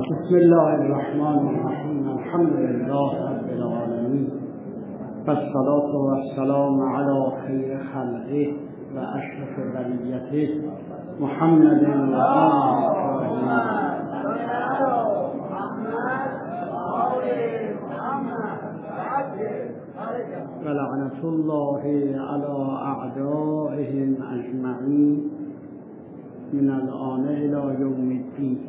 بسم الله الرحمن الرحیم. الحمد لله رب العالمین و الصلاة و السلام علی خیر خلقه و اشرف بریته محمد و آله و لعنت الله علی اعدائهم اجمعین من الآن الی یوم الدین.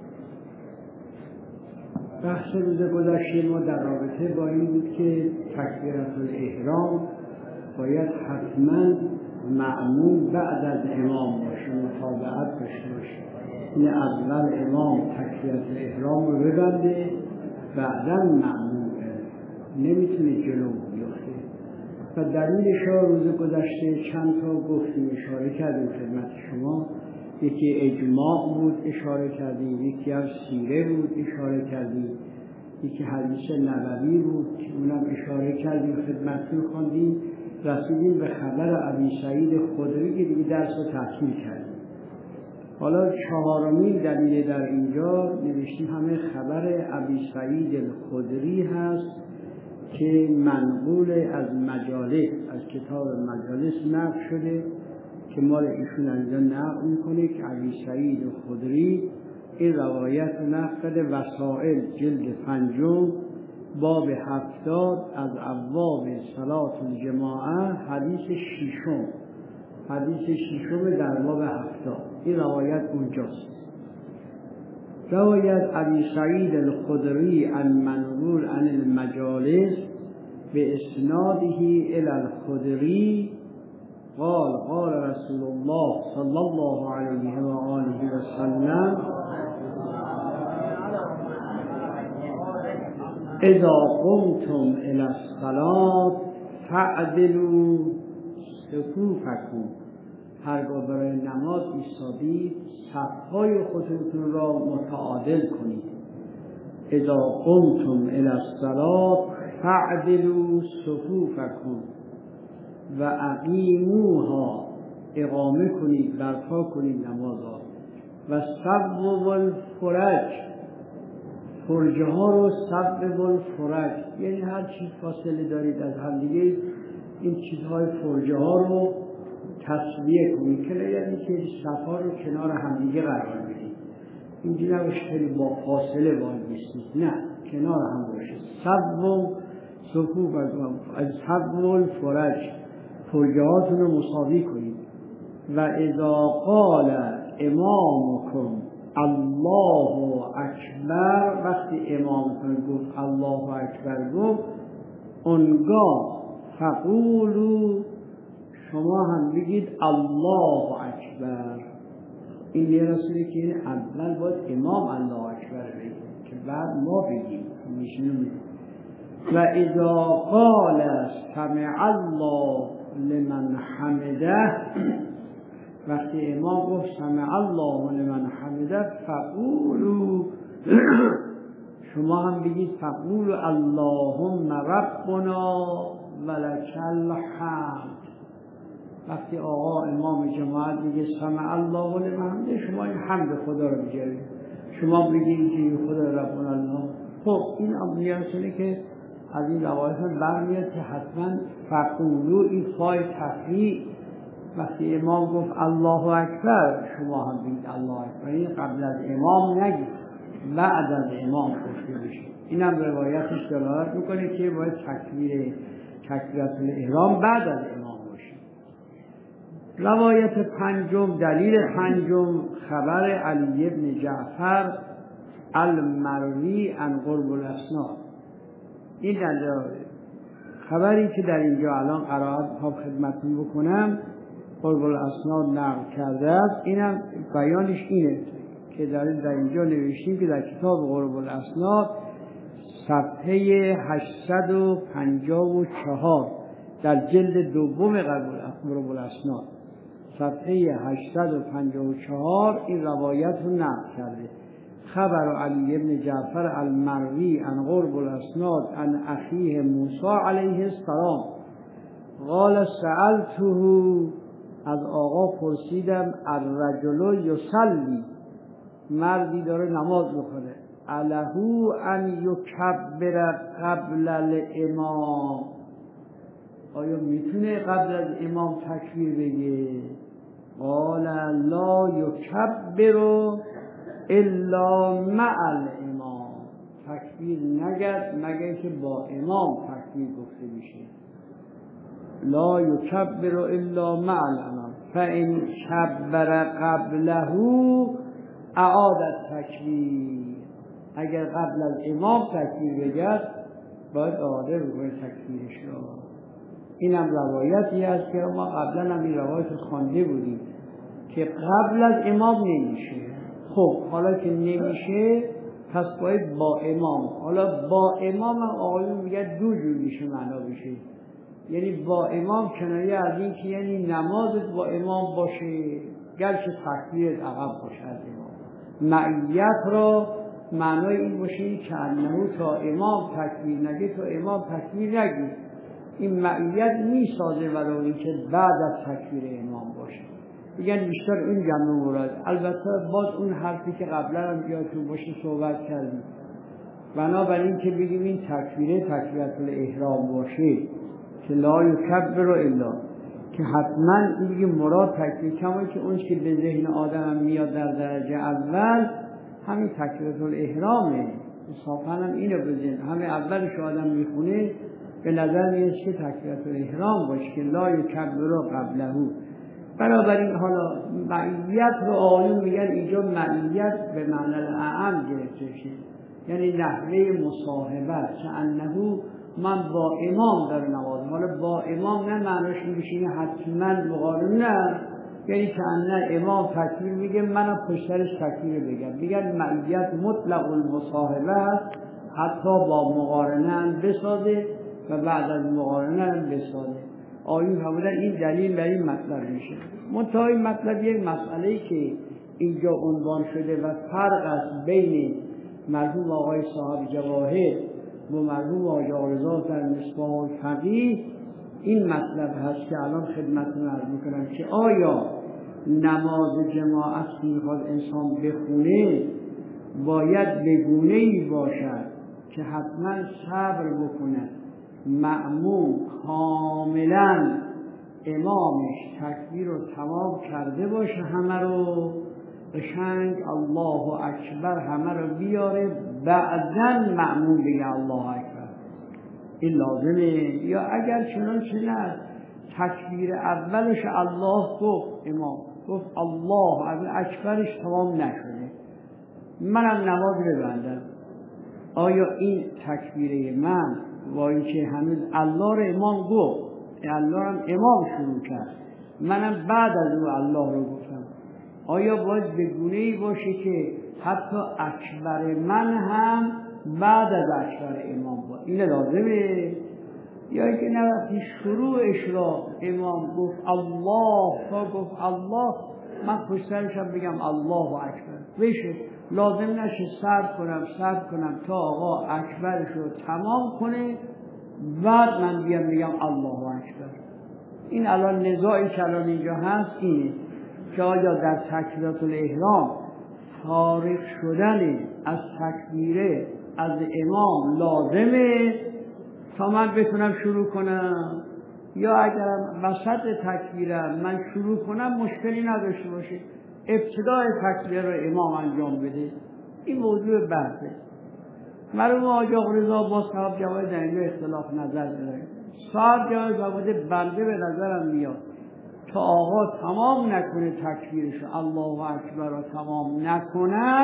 بحث روز گذشته ما در رابطه با این بود که تکبیرة الاحرام باید حتما مأموم بعد از امام باشه، متابعت داشته باشه. این اول امام تکبیرة الاحرام رو ببنده، بعدا مأموم نمیتونه جلو بیفته. و دلیلش روز گذشته چند تا گفتیم، اشاره کردیم خدمت شما. یکی اجماع بود اشاره کردیم، یکی از سیره بود اشاره کردیم، یکی حدیث نبوی بود که اونم اشاره کردیم خدمتتون خواندیم. رسیدیم به خبر ابی سعید خدری که دیگه درس رو تحصیل کردیم. حالا چهارمین دلیل در اینجا نوشتیم همه خبر ابی سعید الخدری هست که منقول از مجالس، از کتاب مجالس نقل شده که مال ایشون اینجا نقل میکنه که ابی سعید خدری این روایت نقل وسائل جلد 5 باب 70 از ابواب صلاة الجماعه حدیث ششم در باب 70. این روایت اونجاست. روایت ابی سعید الخدری المنقول عن المجالس به اسناده الی الخدری قال قال رسول الله صلی الله علیه و آله و سلم اذا قمتم الی الصلاة فاعدلوا صفوفکم. هرگاه برای نماز ایستادید صفهای خودتون را متعادل کنید. اذا قمتم الی الصلاة فاعدلوا صفوفکم و اقیموها، اقامه کنید، برپا کنید نماز ها. و صبوا الفرج، فرجه ها رو صبوا الفرج، یعنی هر چیز فاصله دارید از هم دیگه این چیزهای فرجه ها رو تسویه کنید، که یعنی که صفها رو کنار هم دیگه قرار بدید. اینجوری نباشه خیلی با فاصله باید بیستید، نه، کنار هم باشه. صبوا صفوفکم، صبوا الفرج، فرجهاتون رو مساوی کنید. و اذا قال امامکم الله اکبر، وقتی امامتون گفت الله اکبر گفت، اونگاه فقولوا، شما هم بگید الله اکبر. این یه رسوله که این اول باید امام الله اکبر بگید که بعد ما بگیم. و اذا قال سمع الله لمن حمده، وقتی امام گفت سمع الله لمن حمده فقولوا، شما هم بگید فقولوا اللهم ربنا ولک الحمد. وقتی آقا امام جماعت میگه سمع الله لمن حمده، شما این حمد خدا رو بگید، شما بگید که خدا ربنا الله. خب این امریانه که از این روایت برمیاد که حتما فقولو این فای تفریع، وقتی امام گفت الله اکبر شما هم بگید الله اکبر. این قبل از امام نگید، بعد از امام گفته بشه. این هم روایتش دلالت میکنه که باید تکبیرة الاحرام بعد از امام باشه. روایت پنجم، دلیل پنجم، خبر علی بن جعفر المروی عن قرب الاسناد. این خبری که در اینجا الان قرائت ها خدمتتون بکنم قرب الاسناد نقل کرده است. اینم بیانش اینه که در اینجا نوشتیم که در کتاب قرب الاسناد صفحه 854 در جلد دوم قرب الاسناد صفحه 854 این روایت رو نقل کرده. خبر علی بن جعفر المروی عن قرب الاسناد عن اخیه موسی علیه السلام قال سألته، از آقا پرسیدم الرجل یصلی، مردی داره نماز میخونه، له ان یکبر قبل الامام، آیا میتونه قبل از امام تکبیر بگه؟ قال لا یکبر الا مع الامام، تکبیر نگد مگر که با امام تکبیر گفته میشه. لا یکبر الا مع الامام فان کبر قبله اعاد التکبیر، اگر قبل از امام تکبیر بگد باید اعاده بکنه تکبیرش را. این هم روایتی است که ما قبلا هم این روایت خوانده بودیم که قبل از امام نمیشه. خب حالا که نمیشه پس باید با امام. حالا با امام هم آقایون میگه دو جور میشه معنا بشه، یعنی با امام کنایه از این که یعنی نمازت با امام باشه گرچه تکبیرت عقب باشه از امام. معیت را معنای این باشه که انه تا امام تکبیر نگه تا امام تکبیر نگه، این معیت میسازه ولو این که بعد از تکبیر امام باشه. میگن بیشتر این جمع مراد. البته باز اون حرفی که قبلا هم یادتون باشه صحبت کردیم، بنابراین که بگیم این تکبیره تکبیرت الاحرام باشه که لا یکبر الا، که حتما این دیگه مراد تکبیر، کما که اون که به ذهن آدم هم میاد در درجه اول همین تکبیرت الاحرامه. صافا هم اینو بزن همه اولش آدم میخونه به نظر میاد که تکبیرت الاحرام باشه که لا یکبر قبله. بنابراین حالا معیت رو آیون میگن اینجا معیت به معنی اعم گرفته شد، یعنی نحوه مصاحبت که انه من با امام در نماز. حالا با امام نه معناش میشه حتما مقارن، نه، یعنی که انه امام تکبیر میگه منم پشترش تکبیر بگم. میگن معیت مطلق المصاحبه است، حتی با مقارنه هم بسازه و بعد از مقارنه هم بسازه. آیون فرمودن این دلیل بر این مطلب میشه. منتها این مطلب یک مسئله‌ای که اینجا عنوان شده و فرق است بین مرحوم آقای صاحب جواهر و مرحوم آقای آقارزا در مصباح الفقیه، این مطلب هست که الان خدمتتون عرض میکنم که آیا نماز جماعت میخواد انسان بخونه باید به گونه‌ای باشد که حتما صبر بکنه، مأموم کاملا امامش تکبیر رو تمام کرده باشه، همه رو قشنگ الله اکبر همه رو بیاره، بعداً مأموم بگه الله اکبر، این لازمه؟ یا اگر چنانچه نه تکبیر اولش الله گفت، امام گفت الله اکبرش تمام نشده منم نماز ببندم، آیا این تکبیره من با اینکه هنوز الله رو امام گفت، الله رو امام شروع کرد، منم بعد از او الله رو گفتم، آیا باید به گونه‌ای باشه که حتی اکبر من هم بعد از اکبر امام باید؟ این لازمه؟ یا اینکه نه وقتی شروعش را امام گفت الله تا گفت الله من پشترشم بگم الله اکبر بشه، لازم نشه صبر کنم تا آقا اکبرش رو تمام کنه بعد من بگم الله اکبر. این الان نزاعی که الان اینجا هست اینه که آیا در تکبیرات الاحرام فارغ شدن از تکبیره از امام لازمه تا من بتونم شروع کنم، یا اگر وسط تکبیرم من شروع کنم مشکلی نداشته باشه ابتدای تکبیر رو امام انجام بده. این موضوع بحثه. مرحوم آقای آقارزا با صاحب جواهر در اینجا اختلاف نظر داره. صاحب جواهر بنده به نظرم میاد تا آقا تمام نکنه تکبیرش الله اکبر رو تمام نکند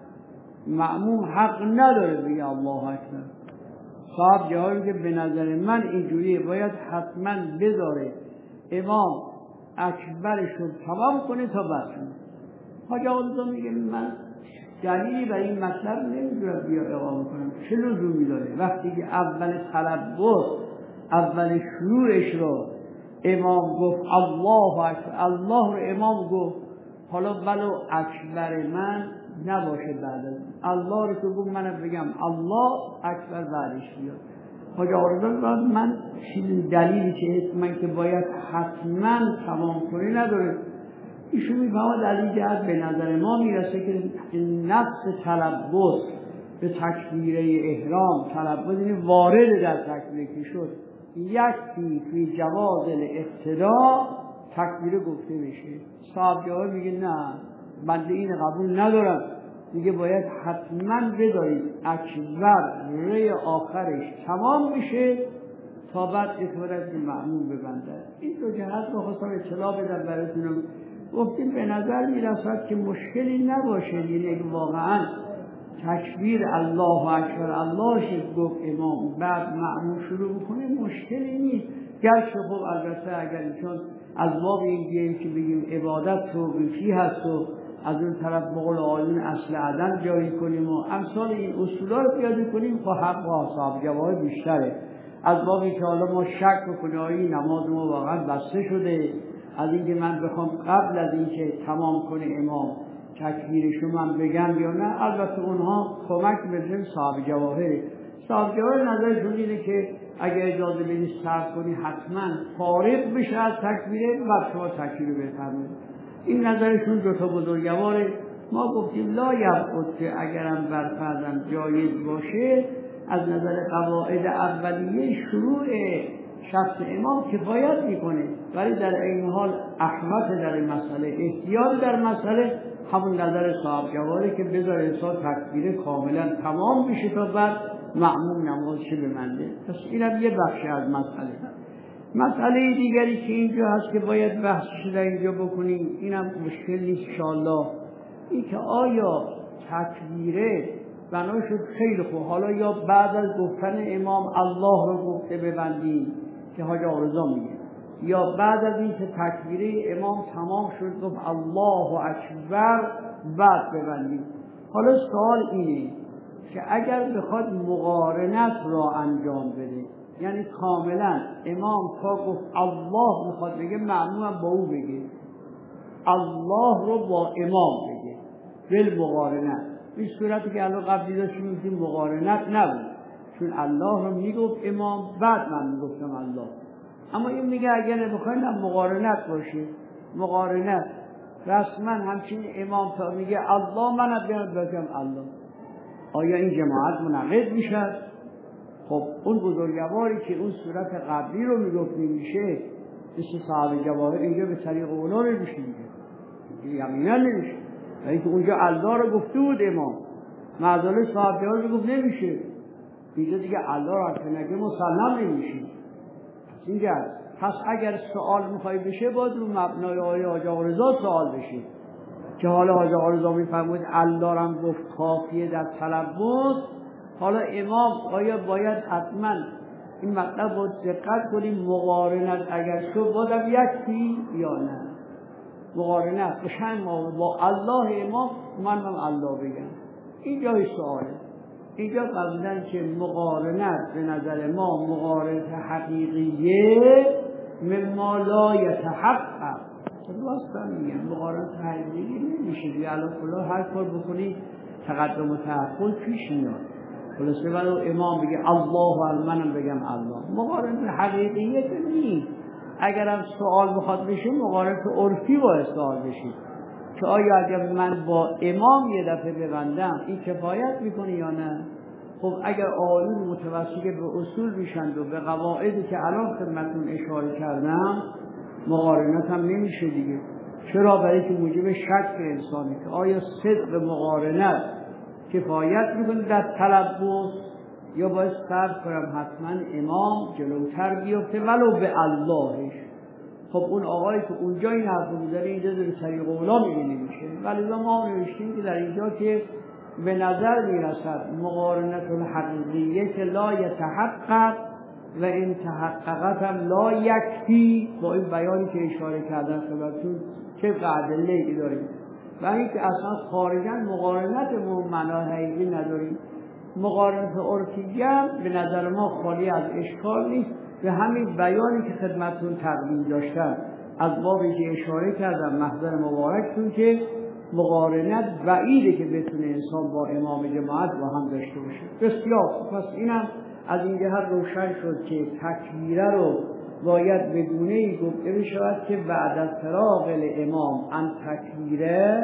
مأموم حق نداره بگه الله اکبر. صاحب جواهر که به نظر من اینجوریه باید حتما بذاره امام اکبرش رو تمام کنه تا بعد کنه. حاج آقارزا میگه من دلیلی برای این مطلب نمیدونم بیا اقامه کنم، چه لزومی داره وقتی که اول تلبس اول شروعش رو امام گفت الله اکبر، الله رو امام گفت، حالا ولو اکبر من نباشه بعد از الله رو که گفت منم بگم الله اکبر بعدش بیاد. حاج آقارزا من چیزی دلیلی که من که باید حتما تمام کنی نداره. ایشون میفهمد در این جهت به نظر ما میرسه که نفس تلبس به تکبیره احرام تلبس وارد در تکبیره که شد یکفی فی جواز الاقتداء تکبیره گفته بشه. صاحب جواب میگه نه بنده این قبول ندارم، میگه باید حتما بدارید اکبر ری آخرش تمام بشه تا بعد اطلاعات معمول ببنده. این دو جهت رو خواستم اطلاع بدم براتونم. گفتیم به نظر میرسد که مشکلی نباشه، یعنی واقعا تکبیر الله اکبر الله شد گفت امام بعد معمول شروع بکنه مشکلی نیست. گرچه خب البته اگر چون از باب این بیاییم که بگیم عبادت توقیفی هست و از اون طرف بقول آیون اصل عدم جاری کنیم و امثال این اصولا رو پیاده کنیم خب حق و حساب جواب بیشتره. از بابی که حالا ما شک بکنیم آیی نماز ما واقعا بسته شده، از اینکه من بخوام قبل از اینکه تمام کنه امام تکبیرشو من بگم یا نه، البته اونها کمک بزنیم صاحب جواهره. صاحب جواهر نظرشون اینه که اگه اجازه بدید صرف کنی حتما فارغ بشه از تکبیره بعد شما تکبیر بفرمایید. این نظرشون دو تا بزرگواره. ما گفتیم لا یبعد که اگرم برفرضاً جایز باشه از نظر قواعد اولیه شروع شخص امام کفایت میکنه، ولی در این حال احمد در این مسئله احتیاط در مسئله همون نظر صاحب جواره که بذار انسان تکبیره کاملا تمام بشه تا بعد معموم نمازش بمنده. پس اینم یه بخش از مسئله دیگری که اینجا هست که باید بحثش در اینجا بکنیم، اینم مشکل نیست انشاءالله، این که آیا تکبیره بنا شد خیلی خوب حالا یا بعد از گفتن امام الله رو گفته ببندیم که حاج آرزا میگه، یا بعد از این که تکبیره امام تمام شد گفت الله اکبر بعد ببندیم. حالا سوال اینه که اگر بخواد مقارنت را انجام بده، یعنی کاملا امام تا گفت الله میخواد بگه معنی با او بگه الله رو با امام بگه بالمقارنت، این صورتی که الان قبلی داشتیم میگیم مقارنت نبود، چون الله رو میگفت امام بعد من میگفتم الله. اما این میگه اگر بخواین مقارنت باشه، مقارنت رسما همچین امام تا میگه الله من بگم الله، آیا این جماعت منعقد میشه؟ خب اون بزرگواری که اون صورت قبلی رو میگفت نمیشه، مثل صاحب جواهر اینجا به طریق اولا نمیشه، یقینا نمیشه، یعنی که اونجا الله رو گفته بود امام، معذاله صاحب جواهر رو گفت نمیشه، اینجا دیگه الله رو که نگه مسلم نمیشه. اینجا پس اگر سوال میخوای بشه باید رو مبنای آیه حاج آقارضا سوال بشه که حالا حاج آقارضا میفرمود الله رو گفت کافیه در تلبس، حالا امام آیا باید حتما این مطلب رو دقت کنیم مقارنت اگر شد بادم یکتی یا نه، مقارنت بشن با الله امام من الله بگم. اینجا سواله، اینجا قبلن که مقارنت به نظر ما مقارنت حقیقیه مما لا یتحقق، راستم میگم مقارنت حقیقی نمیشه دیگه، الان کلا هر کار بکنی تقدم و تأخر پیش میاد، خلاصه ولو امام بگه الله منم بگم الله، مقارنت حقیقیه که نیست. اگرم سوال بخواد بشه مقارنت عرفی باید سوال بشه که آیا اگر من با امام یه دفعه ببندم این کفایت میکنه یا نه. خب اگر آیون متوسط به اصول میشند و به قواعدی که الان خدمتتون اشاره کردم مقارنت هم نمیشه دیگه. چرا؟ برای که موجب شک انسانه که آیا صدق مقارنت کفایت میکنه در تلبس یا باید صرف کنم حتما امام جلوتر بیفته ولو به اللهش. خب اون آقایی که اونجا این حرف رو می‌زنه اینجا در طریق اولا نمیشه، ولی ما نوشتیم که در اینجا که به نظر میرسد مقارنت الحقیقیه که لا یتحقق و این تحققت هم لا یکفی، با این بیانی که اشاره کردن خدمتتون چه ادله‌ای داریم و اینکه اصلا خارجاً مقارنت به معنای حقیقی نداریم. مقارنت عرفی هم به نظر ما خالی از اشکال نیست، به همین بیانی که خدمتتون تقدیم داشتم از بابی که اشاره کردم محضر مبارکتون که مقارنت بعیده که بتونه انسان با امام جماعت با هم داشته باشه. بسیار پس اینم از این جهت روشن شد که تکبیره رو باید بدونه گفته بشود که بعد از فراغ الامام ان تکبیره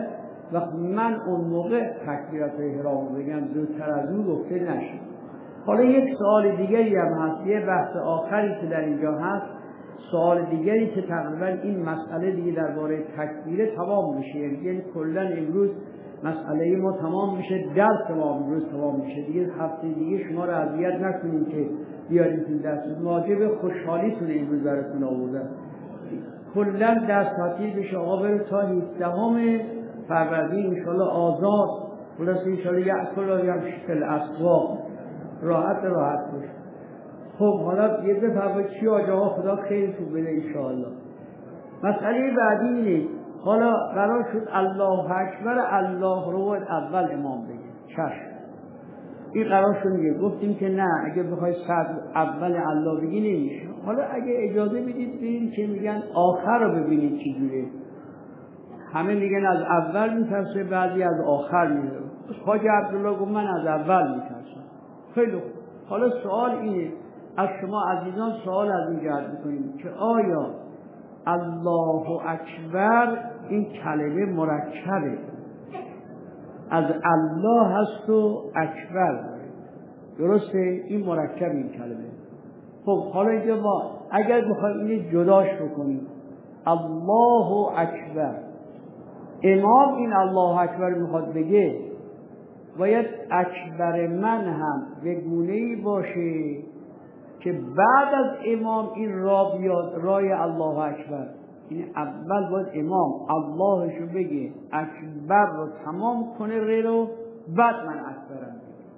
وقت من اون موقع تکبیرات احرام بگم زودتر از اون گفته نشه. حالا یک سوال دیگری هم هست، یه بحث آخری که در اینجا هست، سوال دیگری که تقریبا این مسئله دیگه درباره تکبیره تمام میشه، یعنی کلا امروز مسئله ما تمام میشه، درس ما امروز تمام میشه دیگه. هفته دیگه شما رو اذیت نکنیم که بیارید این درس، واجب خوشحالیتون امروز براتون آوردم. کلا درس تعطیل بشه، آقا بره تا 17 فروردین انشالله آزاد، خلاص انشالله یأکل و یمشی فی الاسواق، راحت باشه. خب حالا یه دفعه چی آجاها خدا خیرتون بده انشاءالله. مسئله بعدی اینه، حالا قرار شد الله اکبر، الله رو باید اول امام بگه، چشم این قرار شد میگه، گفتیم که نه، اگه بخوای صدر اول الله بگی نمیشه. حالا اگه اجازه بدید ببینید که میگن آخر رو ببینید چجوره. همه میگن از اول میترسه، بعضی از آخر میره. خواجه عبدالله گفت من از اول میترسم. خیلی خوب. حالا سوال اینه، از شما عزیزان سوال از این جهت میکنیم که آیا الله اکبر این کلمه مرکبه، از الله هست و اکبر، درسته؟ این مرکب این کلمه. خب حالا اینجا ما اگر بخوایم اینو جداش بکنیم، الله اکبر، امام این الله اکبر میخواد بگه، باید اکبر من هم به گونه‌ای باشه که بعد از امام این را بیاد، رای الله اکبر. این اول باید امام اللهشو بگه، اکبر رو تمام کنه ری رو، بعد من اکبرم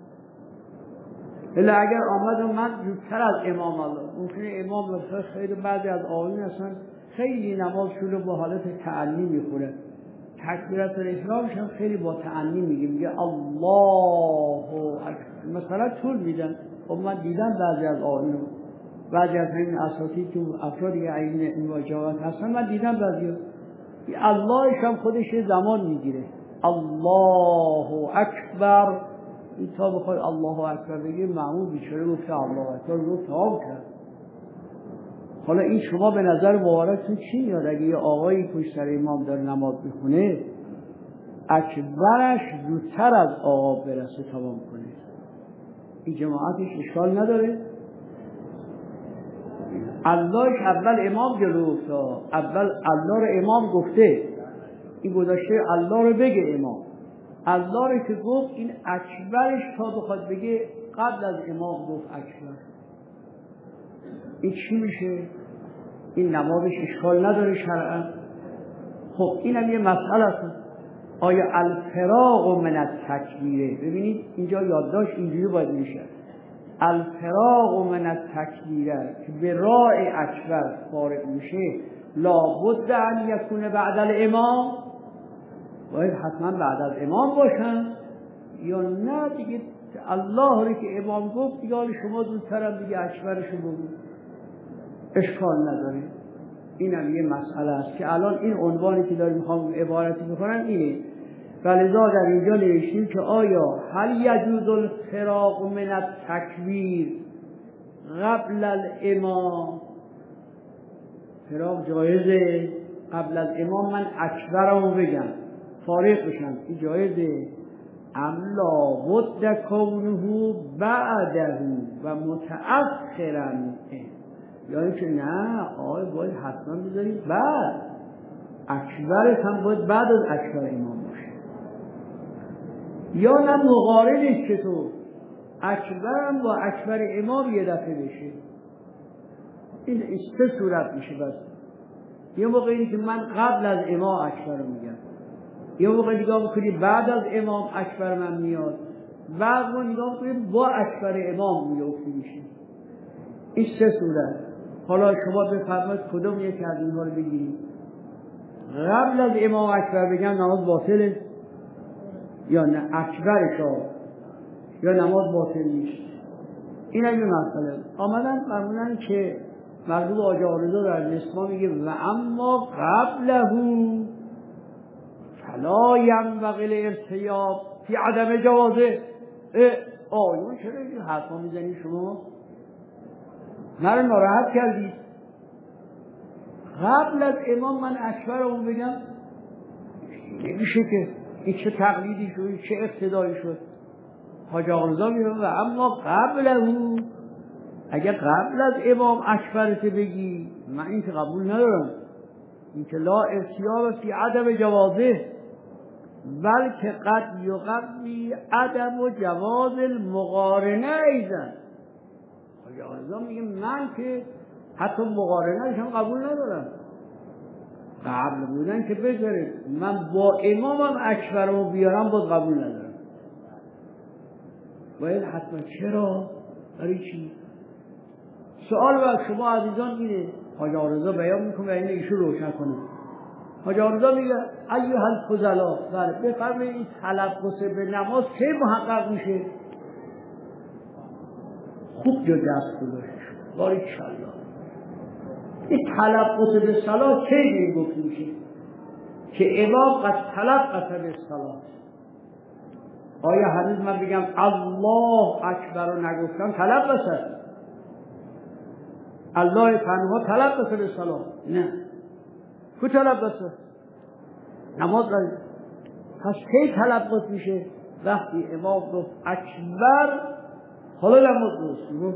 بگه. الا اگر آمد و من زودتر از امام الله، ممکنه امام مثلا خیلی بعضی از آقایون هستن خیلی نمازشون رو با حالت تعنی میخوره، تکبیرات الاحرامش هم خیلی با تعنی میگه الله اکبر، مثلا طول میدن. خب من دیدم بعضی از آقایون، بعضی از همین اساتید تو افرادی که این واجبات هستن، من دیدم بعضی اللهش هم خودش زمان میگیره، الله اکبر، این تا بخواد الله اکبر بگه معمول بیچاره گفته الله اکبر رو تمام کرد. حالا این شما به نظر مبارکتون چی میاد اگه یه آقایی پشت سر امام داره نماز میخونه اکبرش زودتر از آقا برسه تمام کنه، این جماعتش اشکال نداره؟ اللهش اول امام جلو افتاد، اول الله رو امام گفته، این گذاشته الله رو بگه امام، الله رو که گفت این اکبرش تا بخواد بگه قبل از امام گفت اکبر، این چی میشه؟ این نمازش اشکال نداره شرعا؟ خب اینم یه مسئله است. آیا الفراغ من التکبیره، ببینید اینجا یادداشت اینجوری باید میشه، الفراغ من التکبیره که به رای اکبر فارغ میشه، لابد ان یکون بعد الامام، باید حتما بعد از امام باشن، یا نه دیگه الله رو که امام گفت دیگه شما زودتر هم دیگه اکبرشو بگو، اشکال نداره. اینم یه مسئله است که الان این عنوانی که داریم میخوام عبارتی بکنم اینه، ولذا در اینجا نوشتیم که آیا هل یجوز الفراغ من التکبیر قبل الامام، فراغ جایزه قبل از امام من اکبرمو بگم فارغ بشم، این جایزه؟ ام لابد کونه بعده و متأخرا، یعنی که نه آقای باید حتما بذاریم بعد اکبرش هم باید بعد از اکبر امام باشه، یا نه مقارنش چطور اکبرم با اکبر امام یه دفعه بشه. این سه صورت میشه. بس یه موقعی که من قبل از امام اکبر رو میگم، یه موقع نگاه بکنی بعد از امام اکبر من میاد، بعد ما نگاه بکنیم با اکبر امام میشه. این سه صورت. حالا شما بفرمایید کدوم یکی از اینها رو بگیرید؟ قبل از امام اکبر بگم نماز باطله یا نه اکبرش یا نماز باطل نیست؟ این هم یه مسئله. آمدن فرمودن که مرحوم آقا آرزو در نسما میگه و اما قبله فلا ینبغی الارتیاب فی عدم جوازه. آیون چرا این حرفا میزنی شما؟ من ناراحت کردید. قبل از امام من اکبر رو بگم نمیشه که، این چه تقلیدی شد، چه اقتدایی شد؟ حاج آقا رضا میگه و اما قبله، اگر قبل از امام اکبرت بگی من این که قبول ندارم، این که لا ارتیاب فی عدم جوازه، بلکه قد یقوی عدم و جواز المقارنه ایزن. حاج آقا رضا میگه من که حتی مقارنهش هم قبول ندارم، قبل بودن که بذارید من با امامم اکبرمو بیارم باز قبول ندارم. باید حتما چرا؟ برای چی؟ سوال بر شما عزیزان اینه، حاج آقا رضا بیان میکنه و این ایشون روشن کنه. حاج آقا رضا میگه ایها الفضلا، بفرمایید این تلبس به نماز کی محقق میشه؟ خوب جا دست گذاشته شد، باریکالله. این تلبس به صلاة کی این گفت میشه؟ که امام قد تلبس به صلاة. آیا حدیث من بگم الله اکبر رو نگفتم تلبس هست؟ الله تنها تلبس به صلاة؟ نه. کو تلبس هست؟ نماز داریم. پس کی تلبس میشه؟ وقتی امام گفت اکبر حالا نماز درست.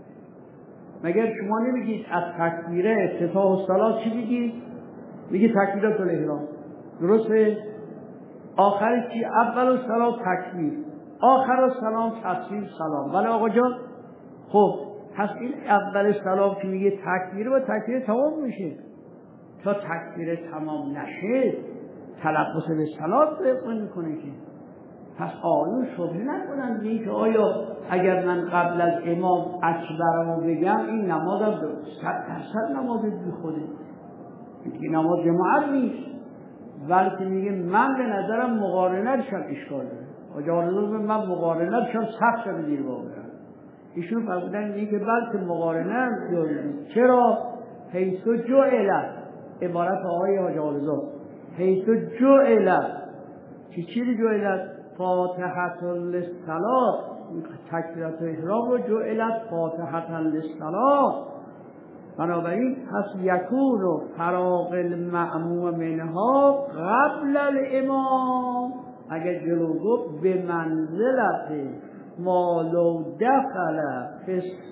مگر شما نمیگید از تکبیره افتتاح الصلاة چی میگید؟ میگید تکبیرات الاحرام، درسته؟ آخری چی؟ اول الصلاة تکبیر، آخر السلام تسلیم سلام. بله آقا جان. خب پس این اول سلام که میگه تکبیره و تکبیر تمام میشه. تا تکبیر تمام نشه تلبس به صلاة میکنه که. پس آیون شبه نکنن این که آیا اگر من قبل از امام اکبرمو بگم این نمازم 100% نماز بی خوده، این نماز جماعت نیست، بلکه میگه من به نظرم مقارنتشم اشکال داره. حاج آقا رضا من مقارنتشم سخت شده دیر واقعا. ایشون فرمودن میگه که بلکه مقارنت چرا؟ حیث جعلت، عبارت آقای حاج آقا رضا، حیث جعلت، چی جعلت؟ فاتحة للصلاة، تکبیرات احرام رو جعلت فاتحة للصلاة. بنابراین پس یکون فراغ المأموم منها قبل الامام، اگر جلو گفت به منزلت ما لو دخل فی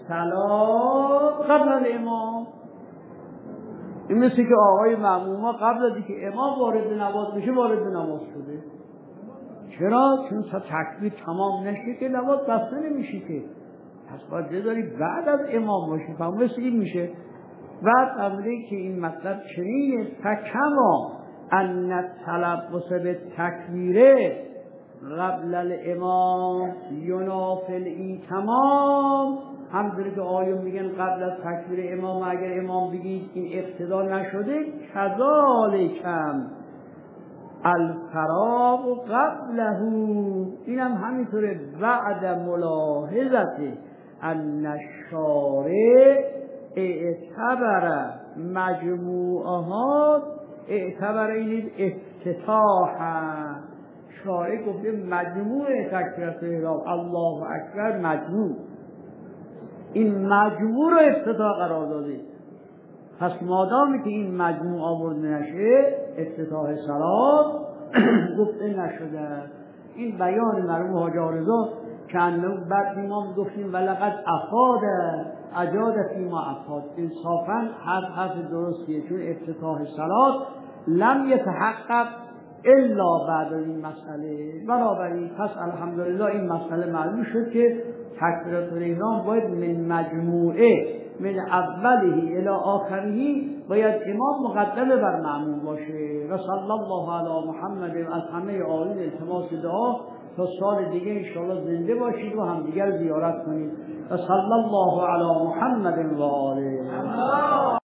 الصلاة قبل الامام. این مثل که آقای مأموما قبل از اینکه امام وارد نماز بشه وارد نماز شده. چرا؟ چون تا تکبیر تمام نشه که نماز بسته نمیشه که. پس باید بذاری بعد از امام باشه. فهم مثل این میشه. بعد قبله که این مطلب چنینه فکما ان التلبس به تکبیره قبل الامام ینافی الاتمام، همونطوری که آیون میگن قبل از تکبیر امام اگر امام بگید این اقتدا نشده، کذالکم الفراغ قبله، اینم همینطوره بعد ملاحظت ان الشارع اعتبر مجموعها، اعتبر این افتتاح، شارع گفته مجموع تکبیرات احرام الله اکبر مجموع، این مجموع رو افتتاح قرار داده. پس مادامی که این مجموع آورده نشه افتتاح صلاة گفته نشده. این بیان مرحوم حاج آقا رضا که بعد ما گفتیم ولقد افاد اجاد فیما افاد، انصافا حرف درستیه، چون افتتاح صلاة لم یتحقق الا بعد این مسئله. بنابراین پس الحمدلله این مسئله معلوم شد که تکبیرات الاحرام باید من مجموعه من اوله الی آخره باید امام مقدمه بر مأموم باشه. و صلی الله علی محمد. از همه آیین التماس دعا تا سال دیگه انشاءالله زنده باشید و همدیگر زیارت کنید. و صلی الله علی محمد و آله.